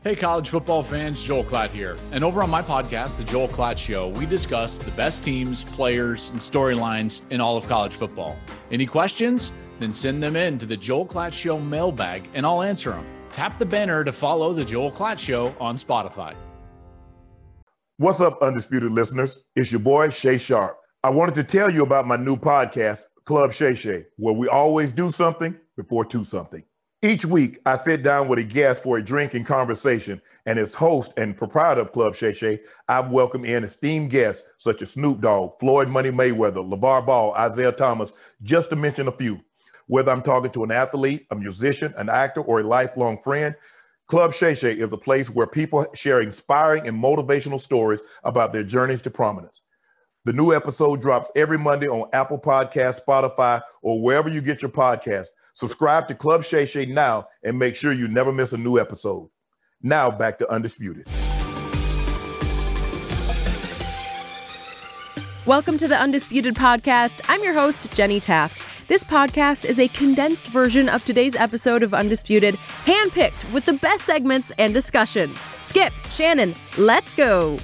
Hey, college football fans, Joel Klatt here. And over on my podcast, The Joel Klatt Show, we discuss the best teams, players, and storylines in all of college football. Any questions? Then send them in to the Joel Klatt Show mailbag, and I'll answer them. Tap the banner to follow The Joel Klatt Show on Spotify. What's up, Undisputed listeners? It's your boy, Shay Sharp. I wanted to tell you about my new podcast, Club Shay Shay, where we always do something before two something. Each week, I sit down with a guest for a drink and conversation, and as host and proprietor of Club Shay Shay, I've welcomed in esteemed guests such as Snoop Dogg, Floyd Money Mayweather, LeVar Ball, Isaiah Thomas, just to mention a few. Whether I'm talking to an athlete, a musician, an actor, or a lifelong friend, Club Shay Shay is a place where people share inspiring and motivational stories about their journeys to prominence. The new episode drops every Monday on Apple Podcasts, Spotify, or wherever you get your podcasts. Subscribe to Club Shay Shay now and make sure you never miss a new episode. Now back to Undisputed. Welcome to the Undisputed Podcast. I'm your host, Jenny Taft. This podcast is a condensed version of today's episode of Undisputed, handpicked with the best segments and discussions. Skip, Shannon, let's go.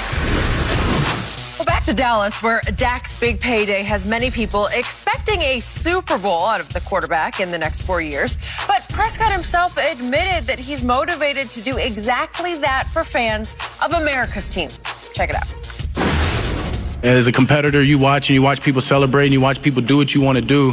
Well, back to Dallas, where Dak's big payday has many people expecting a Super Bowl out of the quarterback in the next 4 years. But Prescott himself admitted that he's motivated to do exactly that for fans of America's team. Check it out. As a competitor, you watch people celebrate, and you watch people do what you want to do.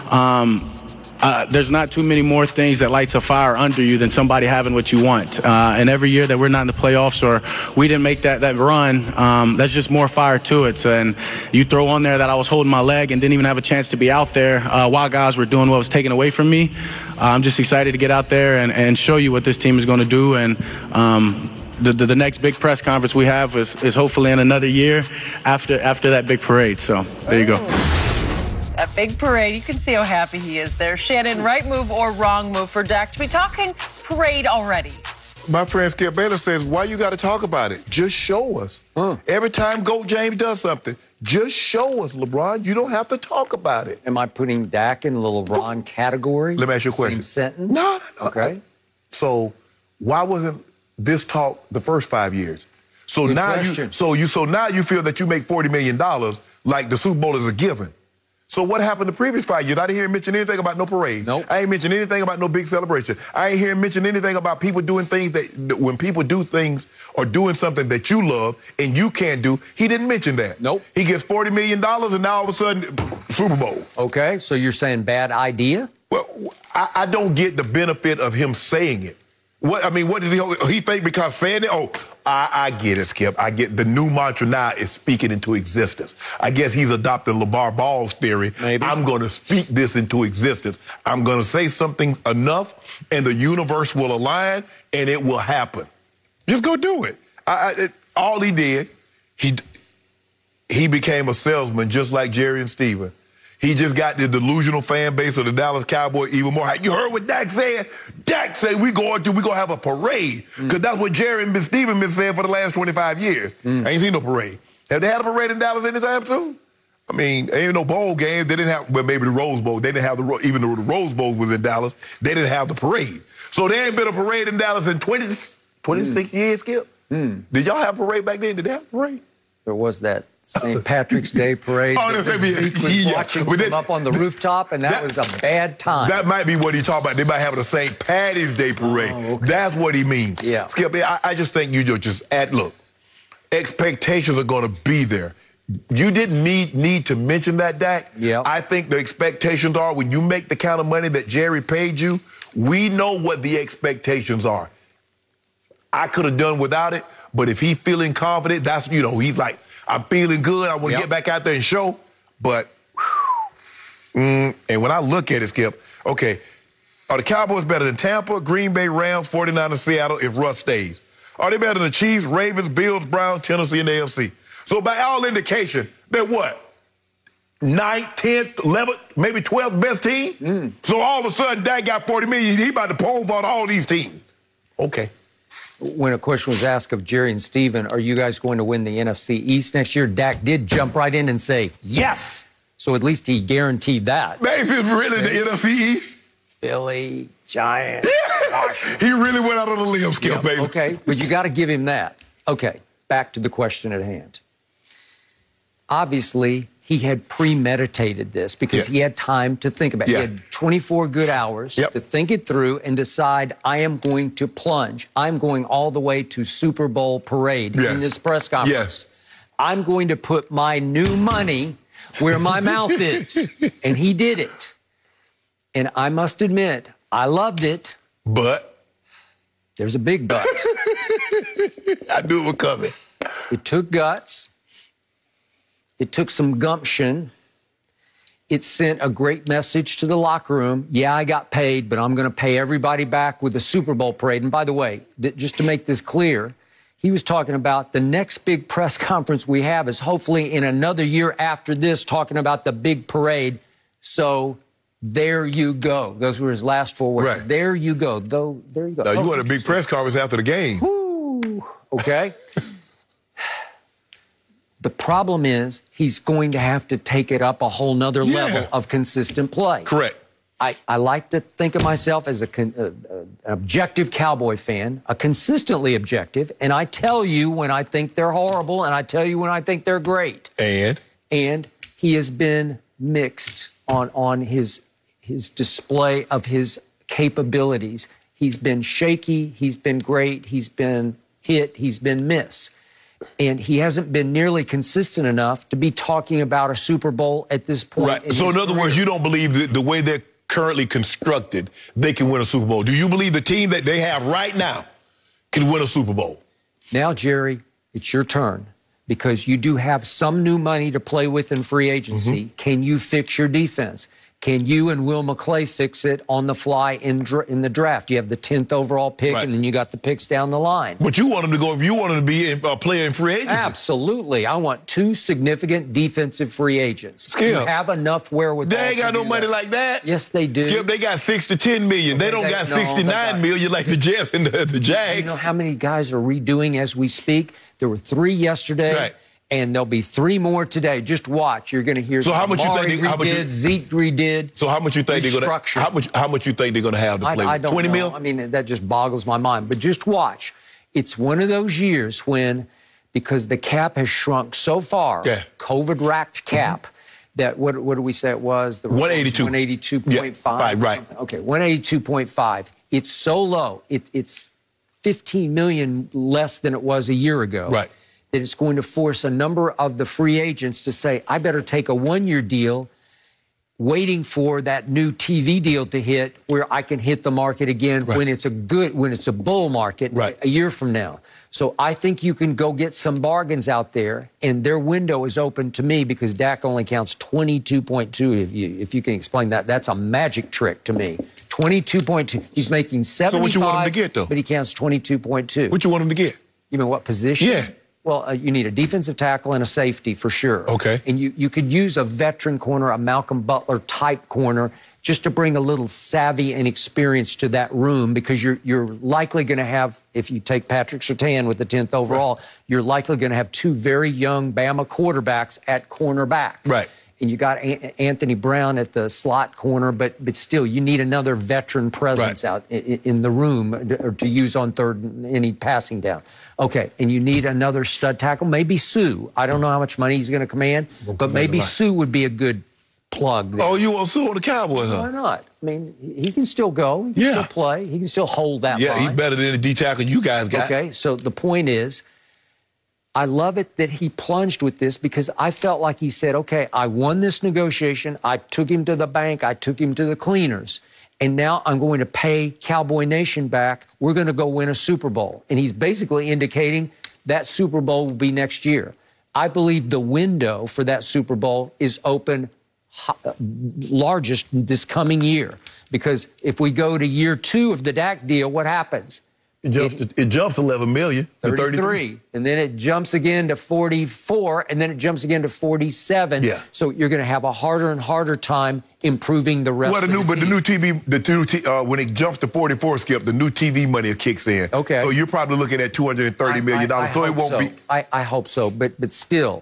There's not too many more things that lights a fire under you than somebody having what you want. And every year that we're not in the playoffs or we didn't make that run, that's just more fire to it. And you throw on there that I was holding my leg and didn't even have a chance to be out there while guys were doing what was taken away from me. I'm just excited to get out there and show you what this team is going to do. And the next big press conference we have is hopefully in another year after that big parade. So there you go. That big parade, you can see how happy he is there. Shannon, right move or wrong move for Dak to be talking parade already? My friend Skip Baylor says, why you got to talk about it? Just show us. Every time GOAT James does something, just show us, LeBron. You don't have to talk about it. Am I putting Dak in the LeBron category? Let me ask you a question. Same sentence? No. Okay. So why wasn't this talk the first 5 years? So Good now question. now you feel that you make $40 million like the Super Bowl is a given. So what happened the previous 5 years? I didn't hear him mention anything about no parade. Nope. I ain't mention anything about no big celebration. I ain't hear him mention anything about people doing things that when people do things or doing something that you love and you can't do, he didn't mention that. Nope. He gets $40 million and now all of a sudden, Super Bowl. Okay, so you're saying bad idea? Well, I don't get the benefit of him saying it. What did he think because saying it? Oh, I get it, Skip. I get the new mantra now is speaking into existence. I guess he's adopted LeVar Ball's theory. Maybe. I'm going to speak this into existence. I'm going to say something enough and the universe will align and it will happen. Just go do it. All he did, he became a salesman just like Jerry and Steven. He just got the delusional fan base of the Dallas Cowboys even more. You heard what Dak said? Dak said we're going to have a parade because that's what Jerry and Steven been saying for the last 25 years. I ain't seen no parade. Have they had a parade in Dallas anytime soon? I mean, ain't no bowl games. They didn't have, well, maybe the Rose Bowl. They didn't have even though the Rose Bowl was in Dallas, they didn't have the parade. So there ain't been a parade in Dallas in 26 years, Skip. Did y'all have a parade back then? Did they have a parade? There was that St. Patrick's Day parade. Zeke was watching from up on the rooftop, and that was a bad time. That might be what he's talking about. They might have a St. Patty's Day parade. Oh, okay. That's what he means. Yeah. Skip, I just think you just look, expectations are going to be there. You didn't need to mention that, Dak. Yeah. I think the expectations are when you make the kind of money that Jerry paid you, we know what the expectations are. I could have done without it, but if he's feeling confident, that's, he's like, I'm feeling good. I want to get back out there and show. But, and when I look at it, Skip, okay, are the Cowboys better than Tampa, Green Bay, Rams, 49ers, Seattle if Russ stays? Are they better than the Chiefs, Ravens, Bills, Browns, Tennessee, and the AFC? So by all indication, they're what? 9th, 10th, 11th, maybe 12th best team? So all of a sudden, Dak got $40 million. He about to pole vault all these teams. Okay. When a question was asked of Jerry and Steven, are you guys going to win the NFC East next year? Dak did jump right in and say, yes. So at least he guaranteed that. Maybe it's really the NFC East. Philly, Giants, He really went out on a limb, Skip, baby. Okay, but you got to give him that. Okay, back to the question at hand. Obviously, he had premeditated this because he had time to think about it. He had 24 good hours to think it through and decide, I am going to plunge. I'm going all the way to Super Bowl parade in this press conference. Yes. I'm going to put my new money where my mouth is. And he did it. And I must admit, I loved it. But? There's a big but. I knew it was coming. It took guts. It took some gumption. It sent a great message to the locker room. Yeah, I got paid, but I'm going to pay everybody back with the Super Bowl parade. And by the way, just to make this clear, he was talking about the next big press conference we have is hopefully in another year after this, talking about the big parade. So there you go. Those were his last 4 words. Right. There you go. There you go. Now, you want a big press conference after the game. Woo. Okay. The problem is he's going to have to take it up a whole nother level of consistent play. Correct. I like to think of myself as an objective Cowboy fan, a consistently objective, and I tell you when I think they're horrible, and I tell you when I think they're great. And he has been mixed on his display of his capabilities. He's been shaky, he's been great, he's been hit, he's been miss. And he hasn't been nearly consistent enough to be talking about a Super Bowl at this point. Right. So in other words, you don't believe that the way they're currently constructed, they can win a Super Bowl. Do you believe the team that they have right now can win a Super Bowl? Now, Jerry, it's your turn because you do have some new money to play with in free agency. Can you fix your defense? Can you and Will McClay fix it on the fly in the draft? You have the 10th overall pick, and then you got the picks down the line. But you want him to go, if you want him to be a player in free agency. Absolutely. I want 2 significant defensive free agents. Skip. You have enough wherewithal. They ain't got no money like that. Yes, they do. Skip, they got 6 to 10 million. They don't got 69 million like the Jets and the Jags. You know how many guys are redoing as we speak? There were 3 yesterday. Right. And there'll be 3 more today. Just watch. You're going to hear. So how much Amari you think? redid, Zeke redid. So how much you think they're going to? How much you think they're going to have to play? I with? don't 20 know. mil? I mean, that just boggles my mind. But just watch. It's one of those years when, because the cap has shrunk so far, COVID-racked cap. That what do we say it was? The 182. 182.5. Right. Okay, 182.5. It's so low. It's 15 million less than it was a year ago. Right. That it's going to force a number of the free agents to say, I better take a 1-year deal, waiting for that new TV deal to hit where I can hit the market again when it's a bull market a year from now. So I think you can go get some bargains out there, and their window is open to me because Dak only counts 22.2. If you can explain that, that's a magic trick to me. 22.2. He's making 75. So what you want him to get, though? But he counts 22.2. What you want him to get? You mean what position? Yeah. Well, you need a defensive tackle and a safety for sure. Okay. And you could use a veteran corner, a Malcolm Butler type corner, just to bring a little savvy and experience to that room because you're likely going to have, if you take Patrick Surtain with the 10th overall, you're likely going to have 2 very young Bama quarterbacks at cornerback. Right. And you got Anthony Brown at the slot corner, but still, you need another veteran presence out in the room to use on third any passing down. Okay, and you need another stud tackle, maybe Sue. I don't know how much money he's going to command, but maybe Sue would be a good plug there. Oh, you want Sue on the Cowboys, huh? Why not? I mean, he can still go. He can still play. He can still hold that line. Yeah, he's better than the D tackle you guys got. Okay, so the point is, I love it that he plunged with this because I felt like he said, okay, I won this negotiation. I took him to the bank. I took him to the cleaners. And now I'm going to pay Cowboy Nation back. We're going to go win a Super Bowl. And he's basically indicating that Super Bowl will be next year. I believe the window for that Super Bowl is open largest this coming year. Because if we go to year 2 of the Dak deal, what happens? It jumps 11 million to 33. And then it jumps again to 44, and then it jumps again to 47. Yeah. So you're going to have a harder and harder time improving the rest of the team. But the new TV, when it jumps to 44, Skip, the new TV money kicks in. Okay. So you're probably looking at $230 million. So it won't be. I hope so. But still,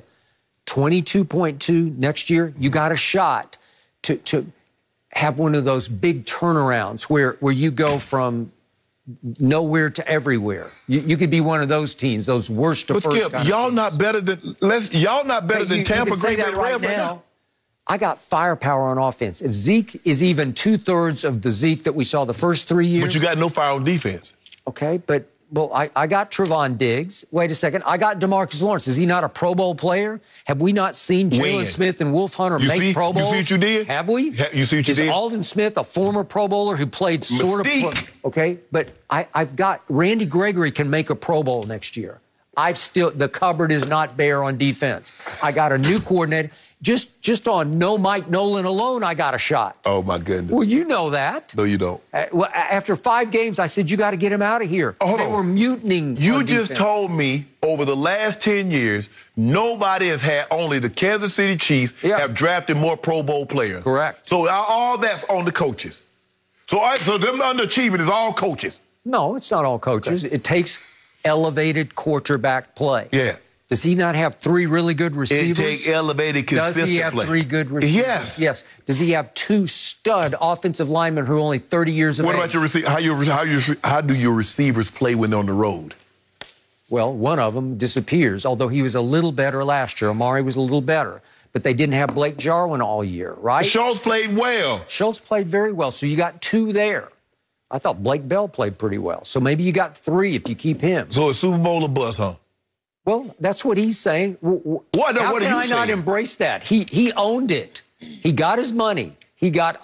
22.2 next year, you got a shot to have one of those big turnarounds where you go from nowhere to everywhere. You could be one of those teams, those worst to But first. Skip, y'all not better than Tampa, Green Bay, right Rams right now. I got firepower on offense. If Zeke is even 2/3 of the Zeke that we saw the first 3 years. But you got no fire on defense. Okay, but I got Trevon Diggs. Wait a second. I got DeMarcus Lawrence. Is he not a Pro Bowl player? Have we not seen Jalen Smith and Wolf Hunter make Pro Bowls? You see what you did? Have we? You see what you did? Is Alden Smith a former Pro Bowler who played sort of okay, but I've got Randy Gregory can make a Pro Bowl next year. The cupboard is not bare on defense. I got a new coordinator. Just on no Mike Nolan alone, I got a shot. Oh, my goodness. Well, you know that. No, you don't. After 5 games, I said, you got to get him out of here. They were mutinying. You just told me over the last 10 years, nobody has had, only the Kansas City Chiefs have drafted more Pro Bowl players. Correct. So all that's on the coaches. So them underachieving is all coaches. No, it's not all coaches. Okay. It takes elevated quarterback play. Yeah. Does he not have 3 really good receivers? It takes elevated, consistent play. Does he have 3 good receivers? Yes. Yes. Does he have 2 stud offensive linemen who are only 30 years of age? What about your receiver? How do your receivers play when they're on the road? Well, one of them disappears, although he was a little better last year. Amari was a little better. But they didn't have Blake Jarwin all year, right? Schultz played well. Schultz played very well. So you got 2 there. I thought Blake Bell played pretty well. So maybe you got 3 if you keep him. So a Super Bowl or bust, huh? Well, that's what he's saying. What How are can you I saying? not embrace that? He owned it. He got his money. He got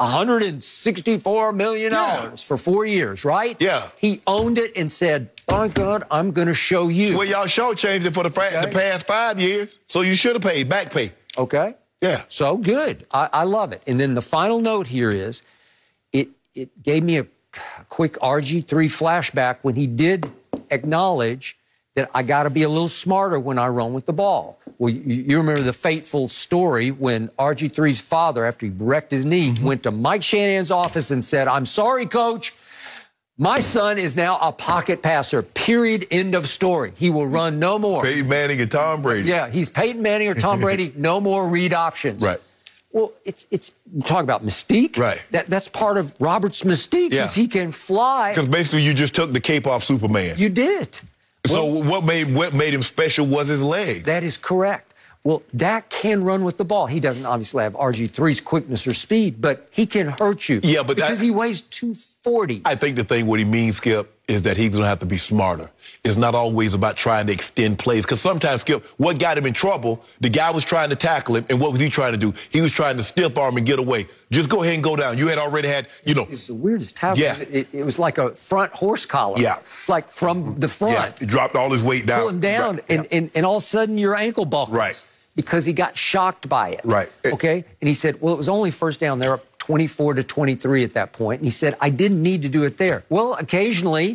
$164 million for 4 years, right? Yeah. He owned it and said, "My God, I'm going to show you." Well, y'all changed it for the past 5 years, so you should have paid back pay. Okay. Yeah. So good. I love it. And then the final note here is, it gave me a quick RG3 flashback when he did acknowledge that I got to be a little smarter when I run with the ball. Well, you remember the fateful story when RG3's father, after he wrecked his knee, went to Mike Shanahan's office and said, "I'm sorry, Coach. My son is now a pocket passer, period, end of story. He will run no more." Peyton Manning and Tom Brady. Yeah, he's Peyton Manning or Tom Brady, no more read options. Right. Well, it's talk about mystique. Right. That's part of Robert's mystique, because he can fly. Because basically you just took the cape off Superman. You did. So what made him special was his leg. That is correct. Well, Dak can run with the ball. He doesn't obviously have RG3's quickness or speed, but he can hurt you. Yeah, but because he weighs 240. I think the thing what he means, Skip, is that he's going to have to be smarter. It's not always about trying to extend plays. Because sometimes, Skip, what got him in trouble, the guy was trying to tackle him, and what was he trying to do? He was trying to stiff arm and get away. Just go ahead and go down. You had already had, It's the weirdest tackle. Yeah. It was like a front horse collar. Yeah. It's like from the front. Yeah, he dropped all his weight down. Pull him down, Right. and all of a sudden your ankle buckles. Right. Because he got shocked by it. Right. Okay? And he said, well, it was only first down. They're up 24-23 at that point. And he said, I didn't need to do it there. Well, occasionally,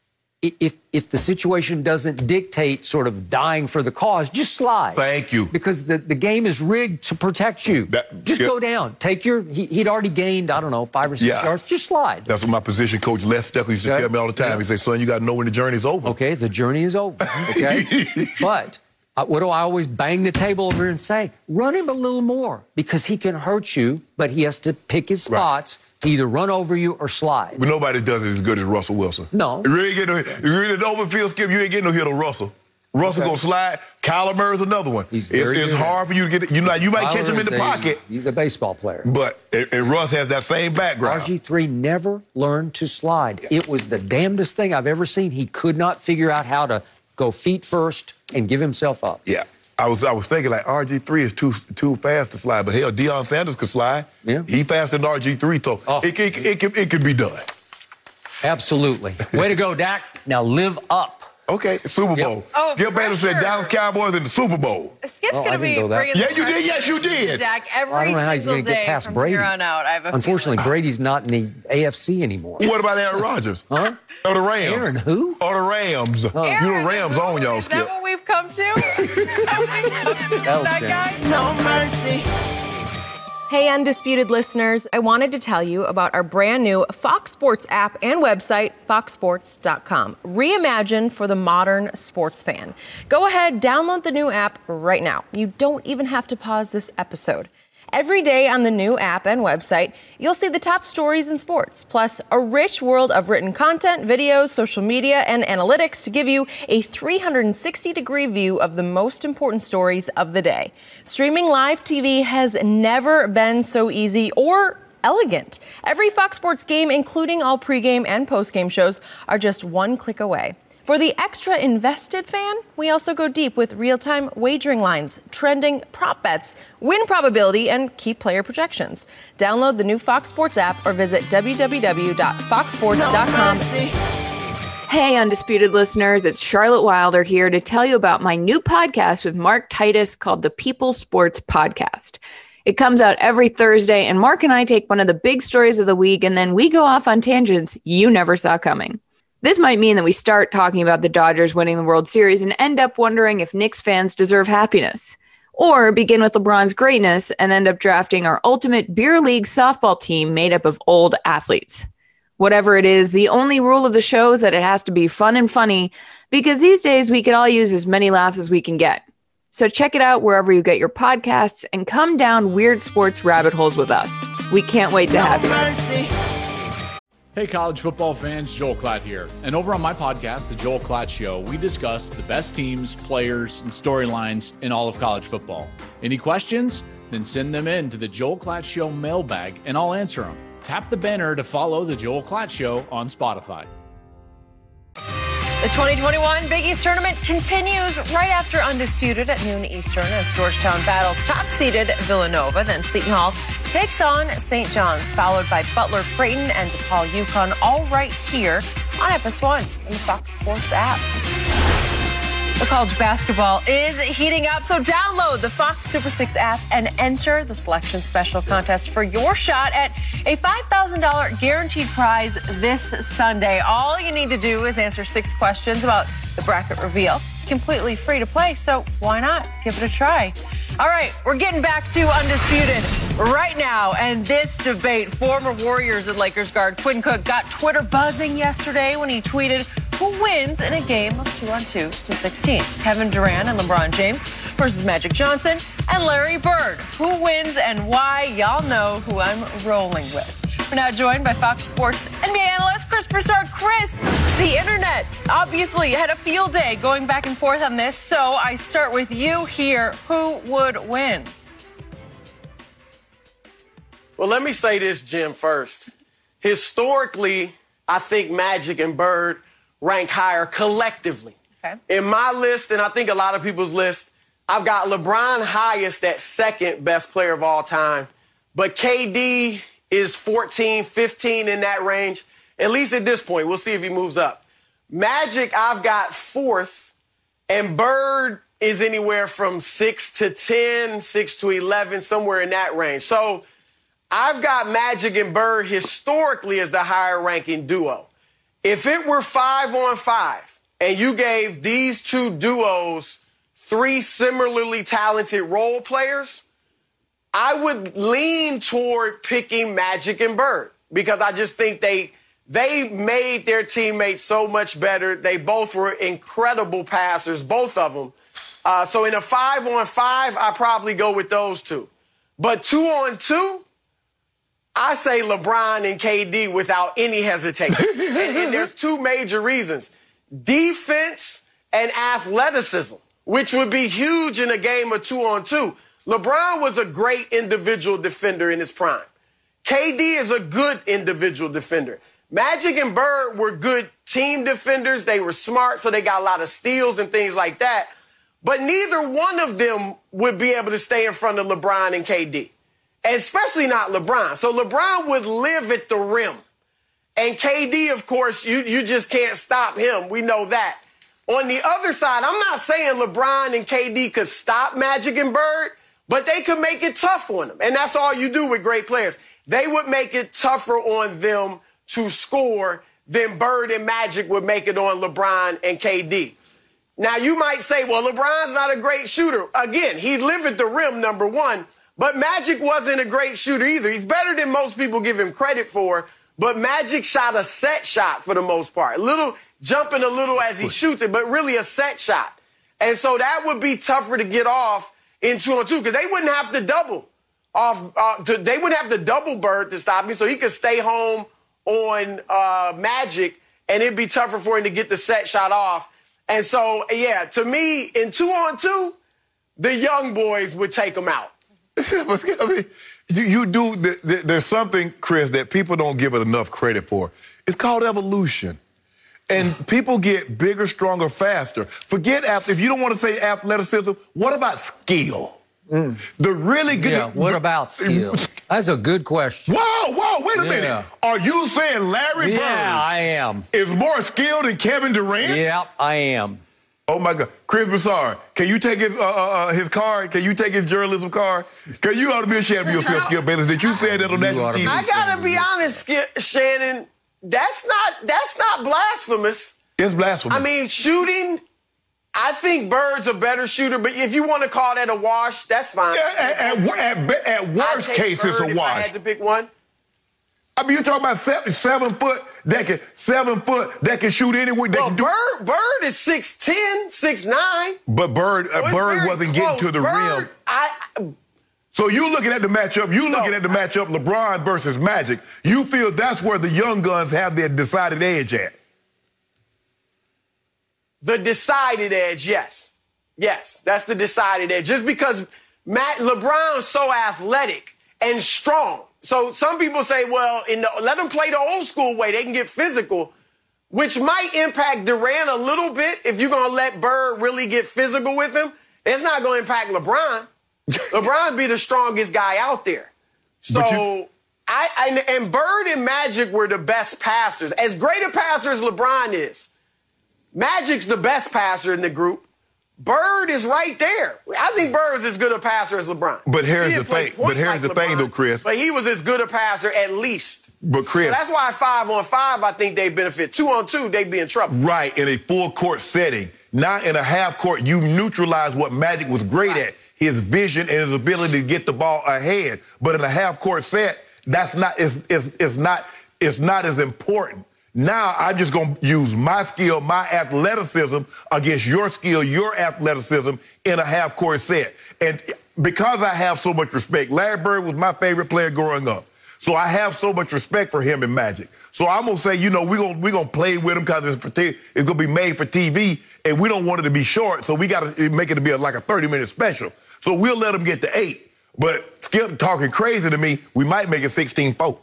if the situation doesn't dictate sort of dying for the cause, just slide. Thank you. Because the game is rigged to protect you. Just go down. Take he'd already gained, 5 or 6 yards. Just slide. That's what my position coach, Les Steckel, used to tell me all the time. Yeah. He said, son, you got to know when the journey's over. Okay, the journey is over. Okay? But what do I always bang the table over and say? Run him a little more, because he can hurt you, but he has to pick his spots to either run over you or slide. But nobody does it as good as Russell Wilson. No. If you ain't getting over field, Skip, you ain't getting no hit on Russell. Russell gonna slide. Kyler Murray's another one. It's hard for you to get it. You might catch him in the pocket. He's a baseball player. But and Russ has that same background. RG3 never learned to slide. Yeah. It was the damnedest thing I've ever seen. He could not figure out how to go feet first and give himself up. Yeah. I was thinking like RG3 is too fast to slide, but hell, Deion Sanders could slide. Yeah. He faster than RG3, so it could be done. Absolutely. Way to go, Dak. Now live up. Okay, Super Bowl. Yep. Oh, Skip Bayless said Dallas Cowboys in the Super Bowl. Skip's going to be bringing Yeah, you did. Yes, you did. Dak I don't know how he's single going to get day past from Brady. here on out. I have a Unfortunately, feeling. Brady's not in the AFC anymore. What about Aaron Rodgers? Huh? Or the Rams? Aaron who? Or the Rams. Huh. You know the Rams own y'all, Is Skip. that what we've come to? That guy? No mercy. Hey, Undisputed listeners, I wanted to tell you about our brand new Fox Sports app and website, foxsports.com. Reimagined for the modern sports fan. Go ahead, download the new app right now. You don't even have to pause this episode. Every day on the new app and website, you'll see the top stories in sports, plus a rich world of written content, videos, social media, and analytics to give you a 360-degree view of the most important stories of the day. Streaming live TV has never been so easy or elegant. Every Fox Sports game, including all pregame and postgame shows, are just one click away. For the extra invested fan, we also go deep with real-time wagering lines, trending prop bets, win probability, and key player projections. Download the new Fox Sports app or visit www.foxsports.com. Hey, Undisputed listeners, it's Charlotte Wilder here to tell you about my new podcast with Mark Titus called the People's Sports Podcast. It comes out every Thursday, and Mark and I take one of the big stories of the week, and then we go off on tangents you never saw coming. This might mean that we start talking about the Dodgers winning the World Series and end up wondering if Knicks fans deserve happiness. Or begin with LeBron's greatness and end up drafting our ultimate beer league softball team made up of old athletes. Whatever it is, the only rule of the show is that it has to be fun and funny, because these days we could all use as many laughs as we can get. So check it out wherever you get your podcasts and come down weird sports rabbit holes with us. We can't wait to have you. Hey, college football fans, Joel Klatt here. And over on my podcast, The Joel Klatt Show, we discuss the best teams, players, and storylines in all of college football. Any questions? Then send them in to the Joel Klatt Show mailbag, and I'll answer them. Tap the banner to follow The Joel Klatt Show on Spotify. The 2021 Big East Tournament continues right after Undisputed at noon Eastern as Georgetown battles top-seeded Villanova. Then Seton Hall takes on St. John's, followed by Butler, Creighton, and DePaul, UConn, all right here on FS1 in the Fox Sports app. The college basketball is heating up, so download the Fox Super 6 app and enter the selection special contest for your shot at a $5,000 guaranteed prize this Sunday. All you need to do is answer 6 questions about the bracket reveal. It's completely free to play, so why not give it a try? All right, we're getting back to Undisputed right now, and this debate, former Warriors and Lakers guard Quinn Cook got Twitter buzzing yesterday when he tweeted, who wins in a game of 2-on-2 to 16? Kevin Durant and LeBron James versus Magic Johnson and Larry Bird. Who wins and why? Y'all know who I'm rolling with. We're now joined by Fox Sports NBA analyst Chris Broussard. Chris, the internet obviously had a field day going back and forth on this, so I start with you here. Who would win? Well, let me say this, Jim, first. Historically, I think Magic and Bird rank higher collectively. Okay. In my list, and I think a lot of people's list, I've got LeBron highest at second best player of all time. But KD is 14, 15 in that range, at least at this point. We'll see if he moves up. Magic, I've got fourth, and Bird is anywhere from 6 to 10, 6 to 11, somewhere in that range. So I've got Magic and Bird historically as the higher ranking duo. If it were 5-on-5 and you gave these two duos 3 similarly talented role players, I would lean toward picking Magic and Bird because I just think they made their teammates so much better. They both were incredible passers, both of them. So in a 5-on-5, I probably go with those two. But 2-on-2, I say LeBron and KD without any hesitation. and there's 2 major reasons. Defense and athleticism, which would be huge in a game of 2-on-2. LeBron was a great individual defender in his prime. KD is a good individual defender. Magic and Bird were good team defenders. They were smart, so they got a lot of steals and things like that. But neither one of them would be able to stay in front of LeBron and KD. And especially not LeBron. So LeBron would live at the rim. And KD, of course, you just can't stop him. We know that. On the other side, I'm not saying LeBron and KD could stop Magic and Bird, but they could make it tough on them. And that's all you do with great players. They would make it tougher on them to score than Bird and Magic would make it on LeBron and KD. Now, you might say, well, LeBron's not a great shooter. Again, he lived at the rim, number one. But Magic wasn't a great shooter either. He's better than most people give him credit for. But Magic shot a set shot for the most part. Jumping a little as he shoots it, but really a set shot. And so that would be tougher to get off in 2-on-2 because they wouldn't have to double they wouldn't have to double Bird to stop him, so he could stay home on Magic, and it'd be tougher for him to get the set shot off. And so, yeah, to me, in 2-on-2, the young boys would take him out. I mean, there's something, Chris, that people don't give it enough credit for. It's called evolution. And people get bigger, stronger, faster. Forget if you don't want to say athleticism, what about skill? The really good. Yeah, what about skill? That's a good question. Whoa, wait a minute. Are you saying Larry Bird? Yeah, I am. Is more skilled than Kevin Durant? Yeah, I am. Oh, my God. Chris Broussard, can you take his card? Can you take his journalism card? Because you ought to be ashamed of yourself, Skip Bayless, that you said that on national TV. I got to be honest, Shannon, that's not blasphemous. It's blasphemous. I mean, shooting, I think Bird's a better shooter, but if you want to call that a wash, that's fine. At worst case, it's a wash. If I had to pick one. I mean, you're talking about 7 foot that can shoot anywhere. Bird is 6'10", 6'9". But Bird wasn't getting to the rim. So you looking at the matchup, LeBron versus Magic. You feel that's where the young guns have their decided edge at? The decided edge, yes. Yes, that's the decided edge. Just because LeBron's so athletic and strong. So some people say, well, let them play the old school way. They can get physical, which might impact Durant a little bit if you're going to let Bird really get physical with him. It's not going to impact LeBron. LeBron be the strongest guy out there. So and Bird and Magic were the best passers. As great a passer as LeBron is, Magic's the best passer in the group. Bird is right there. I think Bird is as good a passer as LeBron. But here's the thing, though, Chris. But he was as good a passer at least. But Chris, so that's why 5-on-5, I think they benefit. 2-on-2, they'd be in trouble. Right, in a full court setting. Not in a half court. You neutralize what Magic was great at. His vision and his ability to get the ball ahead. But in a half court set, that's not it's not as important. Now I'm just gonna use my skill, my athleticism against your skill, your athleticism in a half court set. And because I have so much respect, Larry Bird was my favorite player growing up. So I have so much respect for him and Magic. So I'm gonna say, we're gonna play with him because it's gonna be made for TV, and we don't want it to be short, so we gotta make it to be like a 30-minute special. So we'll let him get to 8. But Skip talking crazy to me, we might make it 16-4.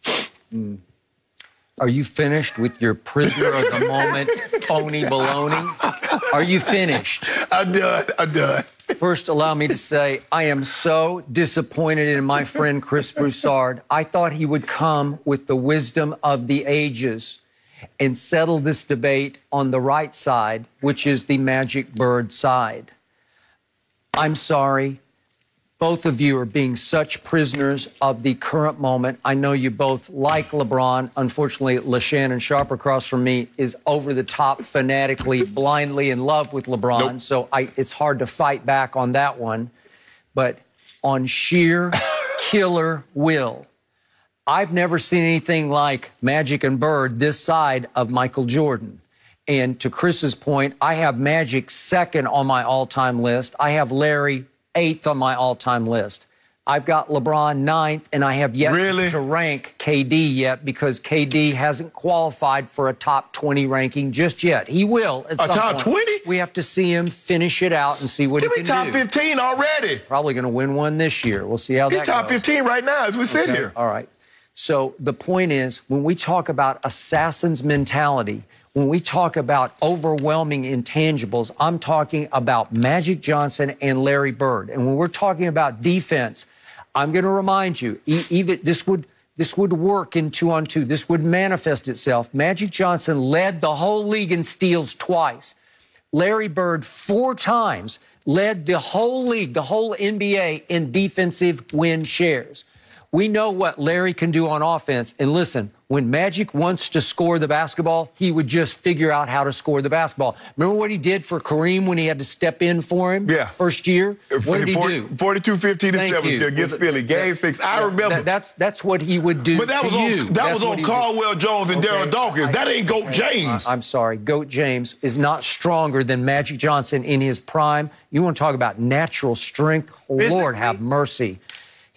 Are you finished with your prisoner of the moment phony baloney? Are you finished? I'm done. First, allow me to say I am so disappointed in my friend Chris Broussard. I thought he would come with the wisdom of the ages and settle this debate on the right side, which is the Magic Bird side. I'm sorry. Both of you are being such prisoners of the current moment. I know you both like LeBron. Unfortunately, LaShannon Sharp across from me is over the top, fanatically, blindly in love with LeBron. Nope. So it's hard to fight back on that one. But on sheer killer will, I've never seen anything like Magic and Bird this side of Michael Jordan. And to Chris's point, I have Magic second on my all-time list. I have Larry 8th on my all-time list. I've got LeBron 9th, and I have yet to rank KD yet because KD hasn't qualified for a top 20 ranking just yet. He will at some point. A top 20? We have to see him finish it out and see what he can do. Top 15 already. Probably going to win one this year. We'll see how that goes. He's top 15 right now as we sit here. All right. So the point is, when we talk about assassin's mentality, when we talk about overwhelming intangibles, I'm talking about Magic Johnson and Larry Bird. And when we're talking about defense, I'm going to remind you, even this would work in 2-on-2. This would manifest itself. Magic Johnson led the whole league in steals twice. Larry Bird 4 times led the whole league, the whole NBA in defensive win shares. We know what Larry can do on offense. And listen, when Magic wants to score the basketball, he would just figure out how to score the basketball. Remember what he did for Kareem when he had to step in for him? Yeah. First year? What did he do? 42-15-7 against Philly. Game 6. I remember. That's what he would do. But that was on Caldwell Jones and Darryl Dawkins. That ain't Goat James. I'm sorry. Goat James is not stronger than Magic Johnson in his prime. You want to talk about natural strength? Lord have mercy.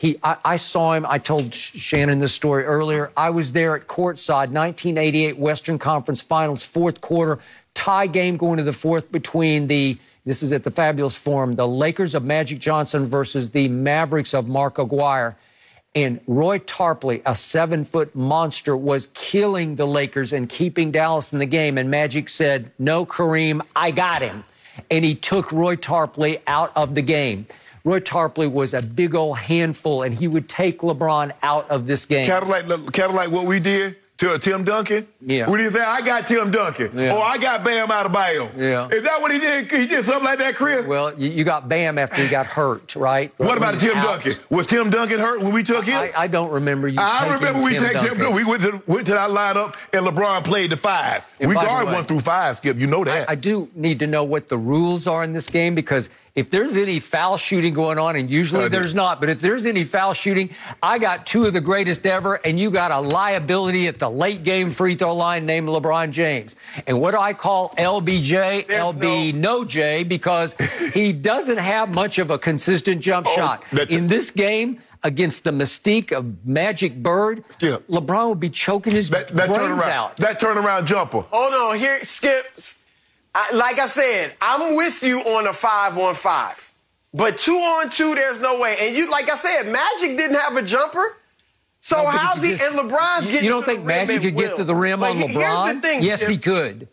I saw him. I told Shannon this story earlier. I was there at courtside, 1988 Western Conference Finals, fourth quarter, tie game going to the fourth between this is at the Fabulous Forum, the Lakers of Magic Johnson versus the Mavericks of Mark Aguirre. And Roy Tarpley, a 7-foot monster, was killing the Lakers and keeping Dallas in the game. And Magic said, "No, Kareem, I got him." And he took Roy Tarpley out of the game. Roy Tarpley was a big old handful, and he would take LeBron out of this game. Kind of like what we did to Tim Duncan? Yeah. When he said, "I got Tim Duncan," Yeah. or "I got Bam Adebayo." Yeah. Is that what he did? He did something like that, Chris? Well, you got Bam after he got hurt, right? What about Tim Duncan? Was Tim Duncan hurt when we took him? I don't remember you I taking remember we Tim took Tim Duncan. Duncan. We went to that lineup, and LeBron played the 5. And We by the guarded way, 1 through 5, Skip. You know that. I do need to know what the rules are in this game, because if there's any foul shooting going on, and usually there's not, but if there's any foul shooting, I got 2 of the greatest ever, and you got a liability at the late game free throw line named LeBron James. And what do I call LBJ? No J, because he doesn't have much of a consistent jump shot. In this game, against the mystique of Magic Bird, LeBron would be choking his brains out. That turnaround jumper. Hold on, here, Skip. Like I said, I'm with you on a 5-on-5. But 2-on-2, there's no way. And you, like I said, Magic didn't have a jumper. So No, how's he? And LeBron's getting. You don't think Magic could get to the rim on LeBron? Here's the thing, yes, he could.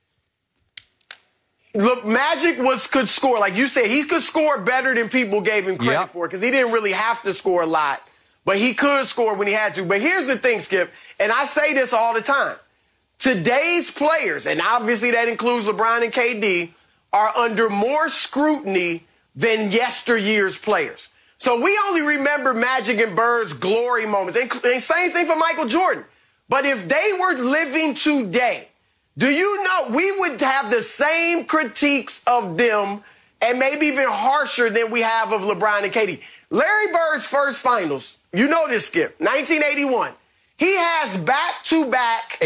Look, Magic could score. Like you said, he could score better than people gave him credit for, because he didn't really have to score a lot. But he could score when he had to. But here's the thing, Skip, and I say this all the time. Today's players, and obviously that includes LeBron and KD, are under more scrutiny than yesteryear's players. So we only remember Magic and Bird's glory moments. And same thing for Michael Jordan. But if they were living today, do you know we would have the same critiques of them, and maybe even harsher than we have of LeBron and KD? Larry Bird's first finals, you know this, Skip, 1981. He has back-to-back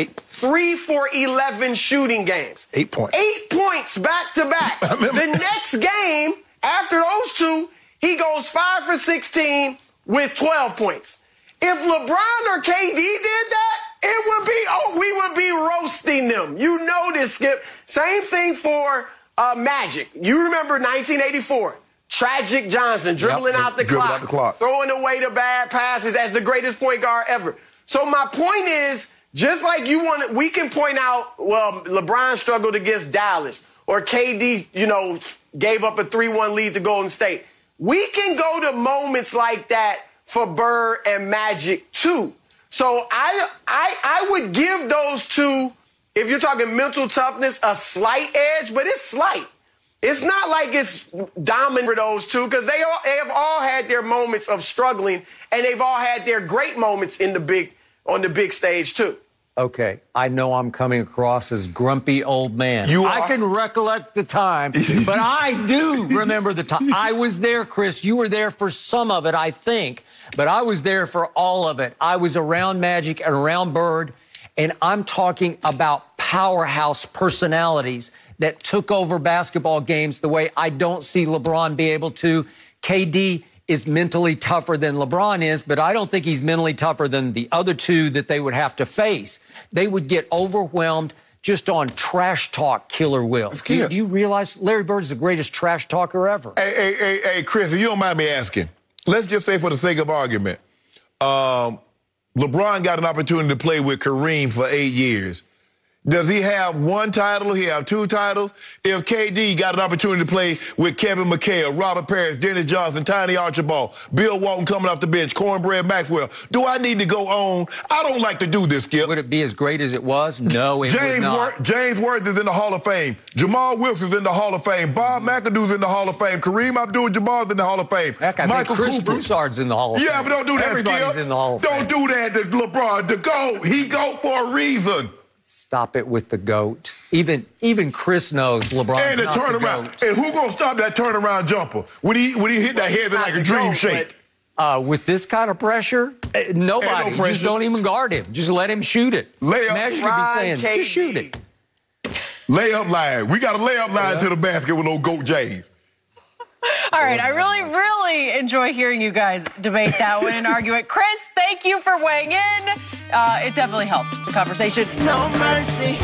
3-for-11 shooting games. 8 points. 8 points back-to-back. The next game, after those 2, he goes 5 for 16 with 12 points. If LeBron or KD did that, we would be roasting them. You know this, Skip. Same thing for Magic. You remember 1984. Tragic Johnson dribbling out the clock, throwing away the bad passes as the greatest point guard ever. So my point is, just like we can point out, well, LeBron struggled against Dallas, or KD, gave up a 3-1 lead to Golden State. We can go to moments like that for Bird and Magic too. So I would give those 2, if you're talking mental toughness, a slight edge, but it's slight. It's not like it's dominant for those 2, because they have all had their moments of struggling, and they've all had their great moments on the big stage too. Okay, I know I'm coming across as grumpy old man. I can recollect the time, but I do remember the time. I was there, Chris. You were there for some of it, I think, but I was there for all of it. I was around Magic and around Bird, and I'm talking about powerhouse personalities that took over basketball games the way I don't see LeBron be able to. KD is mentally tougher than LeBron is, but I don't think he's mentally tougher than the other 2 that they would have to face. They would get overwhelmed just on trash talk, Killer Will. Do you realize Larry Bird is the greatest trash talker ever? Hey, Chris, if you don't mind me asking, let's just say for the sake of argument, LeBron got an opportunity to play with Kareem for 8 years. Does he have 1 title? He have 2 titles? If KD got an opportunity to play with Kevin McHale, Robert Parrish, Dennis Johnson, Tiny Archibald, Bill Walton coming off the bench, Cornbread Maxwell, do I need to go on? I don't like to do this, Skip. Would it be as great as it was? No, it would not. James Worth is in the Hall of Fame. Jamal Wilkes is in the Hall of Fame. Bob McAdoo's in the Hall of Fame. Kareem Abdul-Jabbar's in the Hall of Fame. Heck, I think Chris Broussard's in the Hall of Fame. Yeah, but don't do that, Everybody's Skip. in the Hall of Fame. Don't do that to LeBron. The GOAT. He GOAT for a reason. Stop it with the GOAT. Even Chris knows LeBron's not the GOAT. And who gonna stop that turnaround jumper when he hit that head like a dream shake? With this kind of pressure, nobody. No just don't even guard him. Just let him shoot it. Magic could be saying, just shoot it. Layup line. We got a layup line to the basket with no GOAT James. All right, I really enjoy hearing you guys debate that one and argue it. Chris, thank you for weighing in. It definitely helps the conversation. No mercy.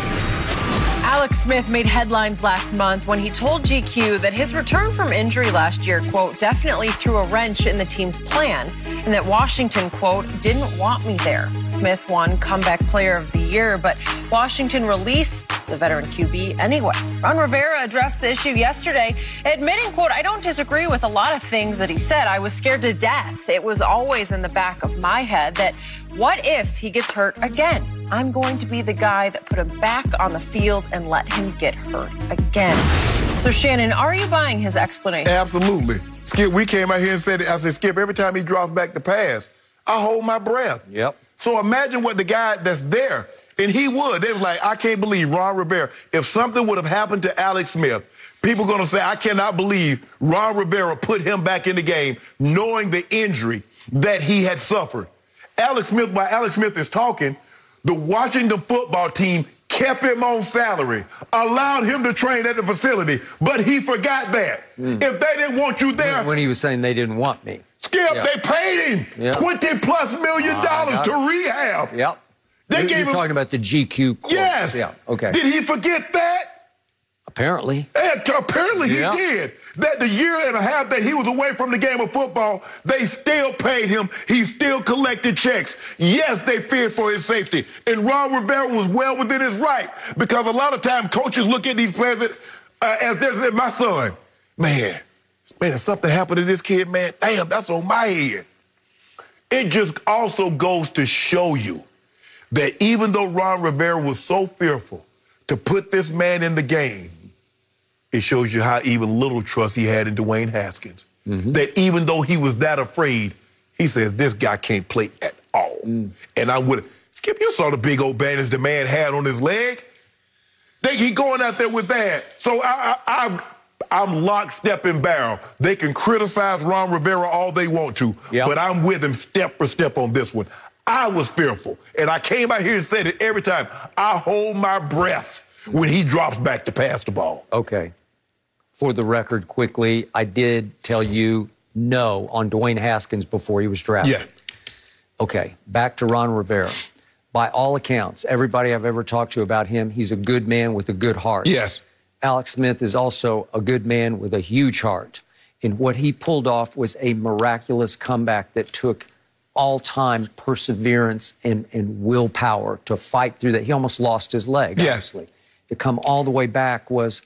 Alex Smith made headlines last month when he told GQ that his return from injury last year, quote, definitely threw a wrench in the team's plan, and that Washington, quote, didn't want me there. Smith won Comeback Player of the Year, but Washington released the veteran QB anyway. Ron Rivera addressed the issue yesterday, admitting, quote, I don't disagree with a lot of things that he said. I was scared to death. It was always in the back of my head that what if he gets hurt again? I'm going to be the guy that put him back on the field and let him get hurt again. So, Shannon, are you buying his explanation? Absolutely. Skip, we came out here and said, I said, Skip, every time he drops back the pass, I hold my breath. Yep. So imagine what the guy that's there, and he would. They was like, I can't believe Ron Rivera. If something would have happened to Alex Smith, people are going to say, I cannot believe Ron Rivera put him back in the game knowing the injury that he had suffered. Alex Smith, while Alex Smith is talking, the Washington football team kept him on salary, allowed him to train at the facility, but he forgot that. If they didn't want you there. When he was saying they didn't want me. Skip, they paid him $20+ million to rehab. Yep. You're talking about the GQ quotes. Yes. Yeah, okay. Did he forget that? Apparently. Apparently he did. That the year and a half that he was away from the game of football, they still paid him. He still collected checks. Yes, they feared for his safety. And Ron Rivera was well within his right, because a lot of times coaches look at these players as my son. Man, if something happened to this kid, man, damn, that's on my head. It just also goes to show you that even though Ron Rivera was so fearful to put this man in the game, it shows you how even little trust he had in Dwayne Haskins. That even though he was that afraid, he says, this guy can't play at all. And I'm with it. Skip, you saw the big old bandage the man had on his leg. He going out there with that. So I'm lockstep and barrel. They can criticize Ron Rivera all they want to, but I'm with him step for step on this one. I was fearful, and I came out here and said it every time. I hold my breath when he drops back to pass the ball. Okay. For the record, quickly, I did tell you no on Dwayne Haskins before he was drafted. Yeah. Okay, back to Ron Rivera. By all accounts, everybody I've ever talked to about him, he's a good man with a good heart. Yes. Alex Smith is also a good man with a huge heart. And what he pulled off was a miraculous comeback that took all-time perseverance and willpower to fight through that. He almost lost his leg, honestly. To come all the way back was,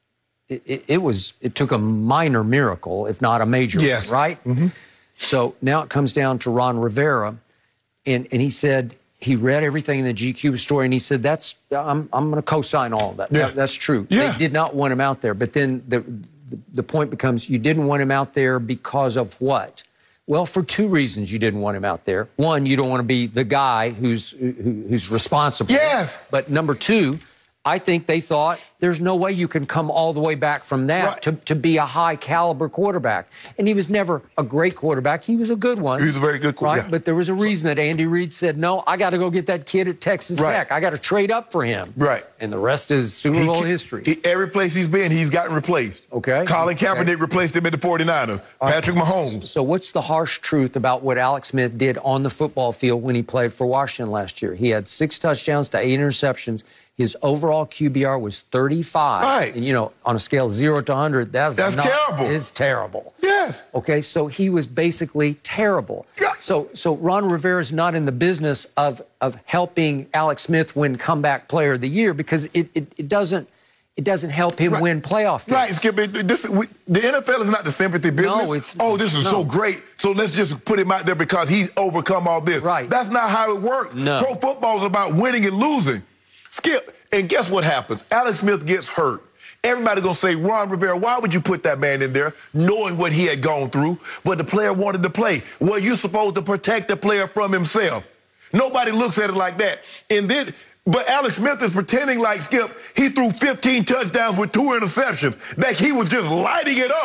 it took a minor miracle, if not a major one, right? So now it comes down to Ron Rivera, and he said, he read everything in the GQ story, and he said, I'm going to co-sign all of that. That's true. They did not want him out there, but then the point becomes, you didn't want him out there because of what? Well, for two reasons you didn't want him out there. One, you don't want to be the guy who's responsible. Yes. But number two, I think they thought there's no way you can come all the way back from that to be a high-caliber quarterback. And he was never a great quarterback. He was a good one. He was a very good quarterback. Right? But there was a reason that Andy Reid said, no, I got to go get that kid at Texas Tech. I got to trade up for him. Right. And the rest is Super Bowl history. Every place he's been, he's gotten replaced. Okay. Colin Kaepernick replaced him at the 49ers. Patrick Mahomes. So what's the harsh truth about what Alex Smith did on the football field when he played for Washington last year? He had 6 touchdowns to 8 interceptions. His overall QBR was 35. Right. And, you know, on a scale of 0 to 100, that's terrible. It's terrible. Yes. Okay, so he was basically terrible. Yeah. So Ron Rivera's not in the business of helping Alex Smith win Comeback Player of the Year, because it doesn't help him win playoff games. Right, Skip. The NFL is not the sympathy business. No, this is so great, so let's just put him out there because he's overcome all this. Right. That's not how it works. No. Pro football is about winning and losing. Skip, and guess what happens? Alex Smith gets hurt. Everybody gonna say, Ron Rivera, why would you put that man in there knowing what he had gone through? But the player wanted to play. Well, you're supposed to protect the player from himself. Nobody looks at it like that. But Alex Smith is pretending like, Skip, he threw 15 touchdowns with 2 interceptions, that he was just lighting it up.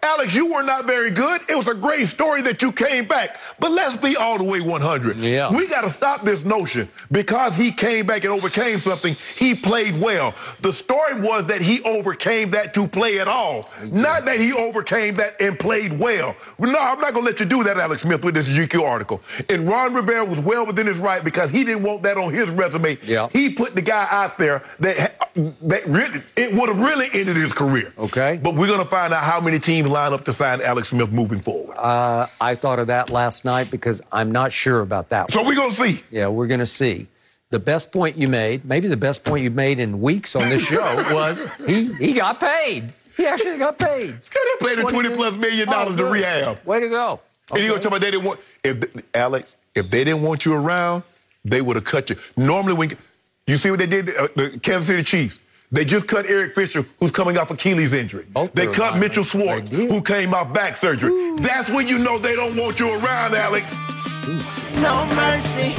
Alex, you were not very good. It was a great story that you came back. But let's be all the way 100. Yeah. We got to stop this notion. Because he came back and overcame something, he played well. The story was that he overcame that to play at all. Not that he overcame that and played well. No, I'm not going to let you do that, Alex Smith, with this GQ article. And Ron Rivera was well within his right because he didn't want that on his resume. Yeah. He put the guy out there that really, it would have really ended his career. Okay. But we're going to find out how many teams line up to sign Alex Smith moving forward. I thought of that last night because I'm not sure about that one. So we're going to see. Yeah, we're going to see. The best point you made, maybe the best point you've made in weeks on this show was he got paid. He actually got paid. He's going to pay the $20+ million to rehab. Way to go. Okay. Okay. And you're going to talk about they didn't want, Alex, if they didn't want you around, they would have cut you. Normally, when you see what they did, the Kansas City Chiefs, they just cut Eric Fisher, who's coming off Achilles injury. They cut Mitchell Schwartz, who came off back surgery. Ooh. That's when you know they don't want you around, Alex. No mercy.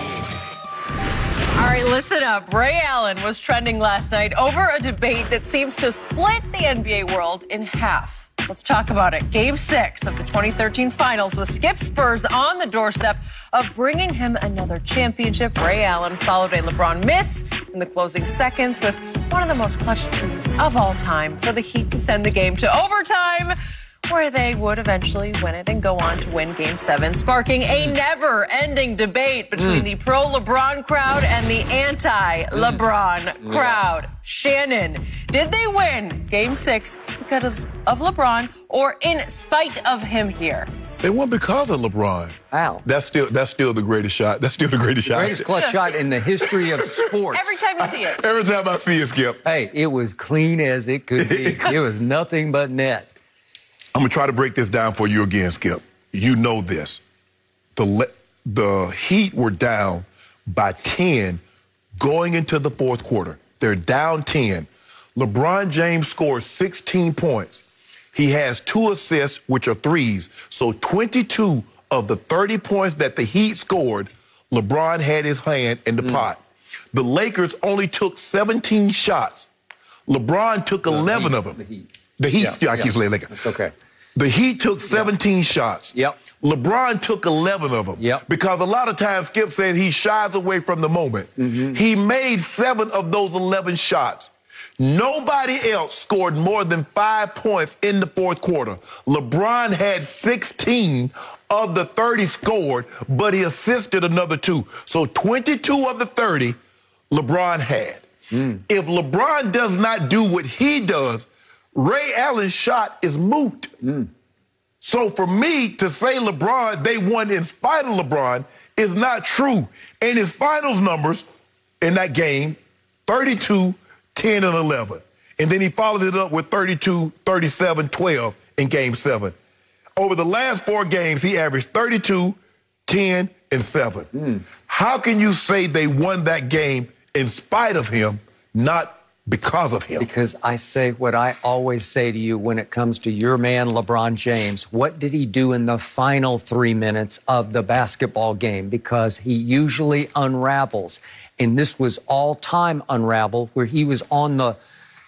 All right, listen up. Ray Allen was trending last night over a debate that seems to split the NBA world in half. Let's talk about it. Game 6 of the 2013 finals with Skip Spurs on the doorstep of bringing him another championship. Ray Allen followed a LeBron miss in the closing seconds with one of the most clutch threes of all time for the Heat to send the game to overtime, where they would eventually win it and go on to win Game 7, sparking a never-ending debate between the pro-LeBron crowd and the anti-LeBron crowd. Shannon, did they win Game 6 because of LeBron or in spite of him here? They won because of LeBron. Wow. That's still the greatest shot. That's still the greatest shot. Greatest clutch shot in the history of sports. Every time you see it. Every time I see it, Skip. Hey, it was clean as it could be. It was nothing but net. I'm going to try to break this down for you again, Skip. You know this. The Heat were down by 10 going into the fourth quarter. They're down 10. LeBron James scores 16 points. He has 2 assists, which are threes. So 22 of the 30 points that the Heat scored, LeBron had his hand in the pot. The Lakers only took 17 shots. LeBron took 11 of them. The Heat. I keep saying Lakers. It's okay. The Heat took 17 shots. Yep. LeBron took 11 of them. Yep. Because a lot of times Skip said he shies away from the moment. He made 7 of those 11 shots. Nobody else scored more than 5 points in the fourth quarter. LeBron had 16 of the 30 scored, but he assisted another 2. So 22 of the 30 LeBron had. If LeBron does not do what he does, Ray Allen's shot is moot. So for me to say LeBron, they won in spite of LeBron, is not true. And his finals numbers in that game, 32, 10, and 11. And then he followed it up with 32, 37, 12 in Game 7. Over the last 4 games, he averaged 32, 10, and 7. How can you say they won that game in spite of him, not because of him? Because I say what I always say to you when it comes to your man, LeBron James. What did he do in the final 3 minutes of the basketball game? Because he usually unravels. And this was all-time unravel, where he was on the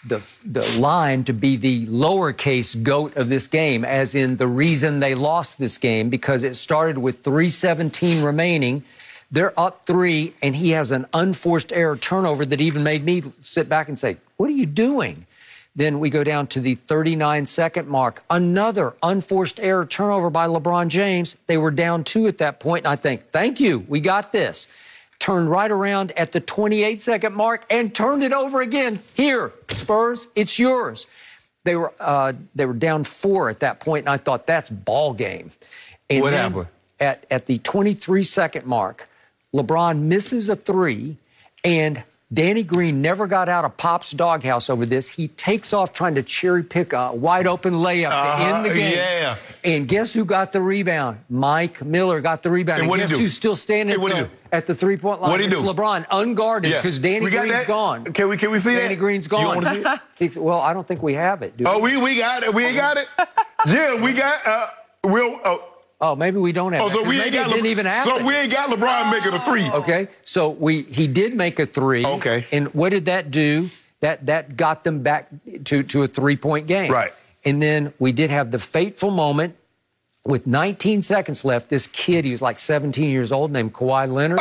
line to be the lowercase GOAT of this game, as in the reason they lost this game, because it started with 3:17 remaining. They're up 3, and he has an unforced error turnover that even made me sit back and say, what are you doing? Then we go down to the 39-second mark. Another unforced error turnover by LeBron James. They were down 2 at that point, and I think, thank you, we got this. Turned right around at the 28-second mark and turned it over again. Here, Spurs, it's yours. They were down 4 at that point, and I thought, that's ball game. And what then happened? At the 23-second mark, LeBron misses a 3, and Danny Green never got out of Pop's doghouse over this. He takes off trying to cherry pick a wide-open layup to end the game. Yeah. And guess who got the rebound? Mike Miller got the rebound. And guess who's still standing at the three-point line? What'd he do? It's LeBron, unguarded, because Danny Green's gone. Can we see that? Danny Green's gone. You want to see it? Well, I don't think we have it, dude. Oh, we got it. We ain't got it? Jim, we got Oh, maybe we don't have it. So we ain't got didn't even happen. So we ain't got LeBron making a 3. Okay. So he did make a 3. Okay. And what did that do? That got them back to a 3-point game. Right. And then we did have the fateful moment with 19 seconds left. This kid, he was like 17 years old, named Kawhi Leonard.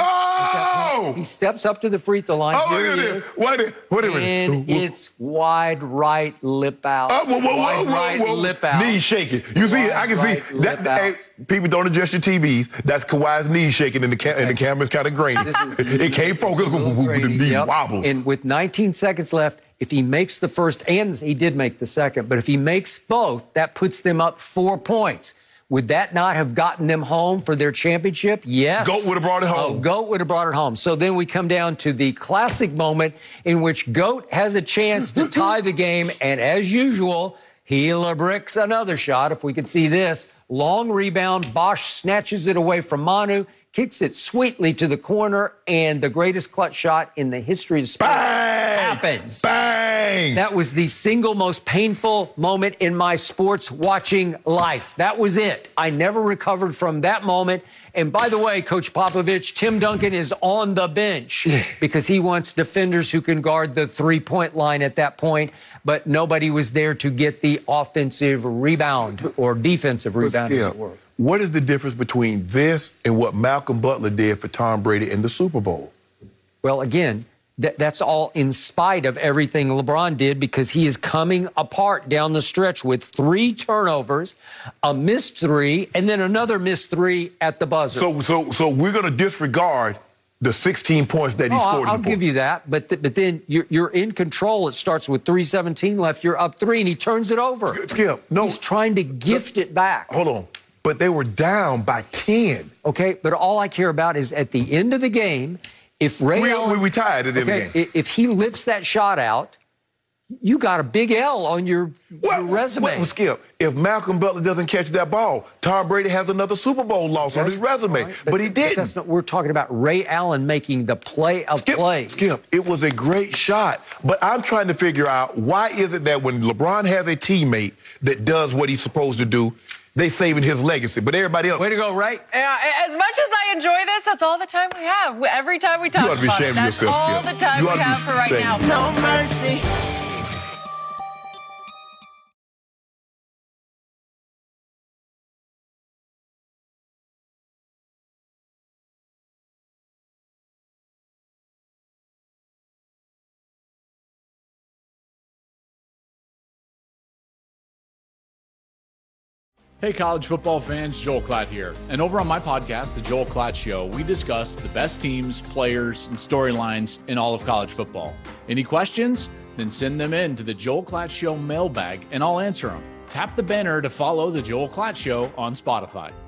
Oh! He steps up to the free throw line. Oh, Here look he at is. this. Wait a minute. And it's wide right lip out. Whoa. Lip out. Knees shaking. You see, I can see that. Hey, people don't adjust your TVs. That's Kawhi's knees shaking, and the camera's kind of grainy. It can't focus. The knee wobble. And with 19 seconds left, if he makes the first, and he did make the second, but if he makes both, that puts them up 4 points. Would that not have gotten them home for their championship? Yes. GOAT would have brought it home. GOAT would have brought it home. So then we come down to the classic moment in which GOAT has a chance to tie the game, and as usual, he bricks another shot. If we can see this, long rebound, Bosh snatches it away from Manu, kicks it sweetly to the corner, and the greatest clutch shot in the history of sports happens. Bang! That was the single most painful moment in my sports watching life. That was it. I never recovered from that moment. And by the way, Coach Popovich, Tim Duncan is on the bench because he wants defenders who can guard the three-point line at that point, but nobody was there to get the offensive rebound or defensive rebound, as it were. What is the difference between this and what Malcolm Butler did for Tom Brady in the Super Bowl? Well, again, that's all in spite of everything LeBron did, because he is coming apart down the stretch with 3 turnovers, a missed 3, and then another missed 3 at the buzzer. So we're going to disregard the 16 points that he scored. I'll give you that, but then you're in control. It starts with 3:17 left. You're up 3, and he turns it over. Skip, no. He's trying to gift it back. Hold on. But they were down by 10. Okay, but all I care about is at the end of the game, if Ray Allen... We tied at the end of the game. If he lips that shot out, you got a big L on your resume. Skip, if Malcolm Butler doesn't catch that ball, Tom Brady has another Super Bowl loss on his resume. Right, but he didn't. We're talking about Ray Allen making the play of plays. Skip, it was a great shot. But I'm trying to figure out, why is it that when LeBron has a teammate that does what he's supposed to do, they saving his legacy, but everybody else... Way to go, Ray. As much as I enjoy this, that's all the time we have. Every time we talk about it, that's all the time we have for right now. No mercy. Hey, college football fans, Joel Klatt here. And over on my podcast, The Joel Klatt Show, we discuss the best teams, players, and storylines in all of college football. Any questions? Then send them in to the Joel Klatt Show mailbag, and I'll answer them. Tap the banner to follow The Joel Klatt Show on Spotify.